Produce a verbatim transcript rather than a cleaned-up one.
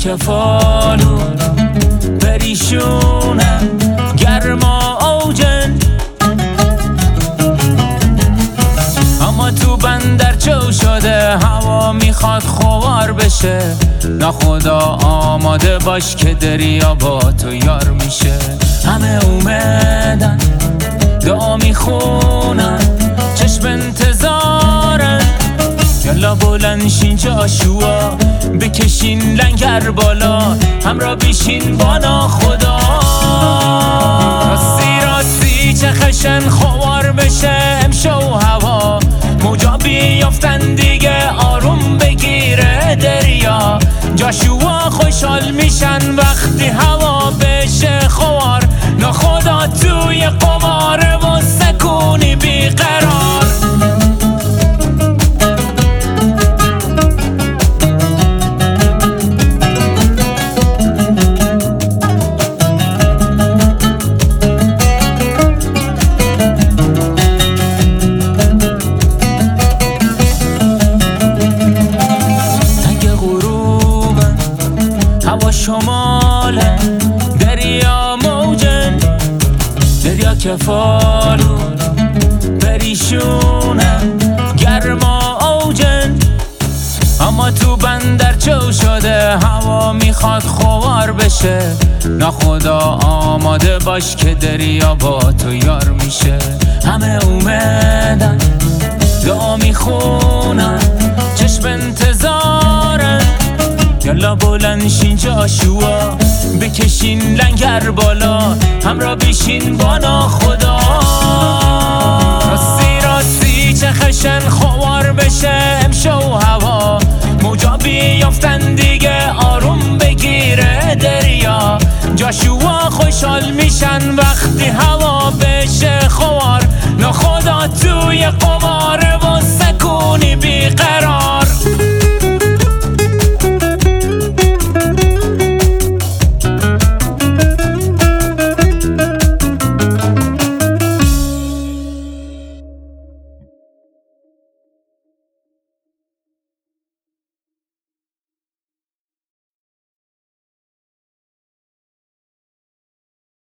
که فالو پریشونه گرما اوجن، اما تو بندر چو شده هوا میخواد خوار بشه. ناخدا آماده باش که دریا با تو یار میشه. همه اومدن دعا میخونن چشم انتظارن، یالا بلند شین جاشوا بکشین لنگر بالا، همراه بیشین با ناخدا. راستی راستی چه خشن خوار بشه امشو هوا، موجا بیافتن دیگه آروم بگیره دریا. جاشوا خوشحال میشن وقتی هوا بشه خوار، ناخدا توی قماره و سکونی بیقرار. شماله دریا موجن، دریا که فالو پریشونه گرما اوجن، اما تو بندر چو شده هوا میخواد خوار بشه. ناخدا آماده باش که دریا با تو یار میشه. همه اومدن دعا میخونن چشم انتظارن، یالا بلند شین جاشوا بکشین لنگر بالا، همراه بیشین با ناخدا. راستی راستی چه خشن خوار بشه امشو هوا، موجا بیافتن دیگه آروم بگیره دریا. جاشوا خوشحال میشن وقتی هوا بشه خوار، ناخدا توی قماره و سکونی بیقرار.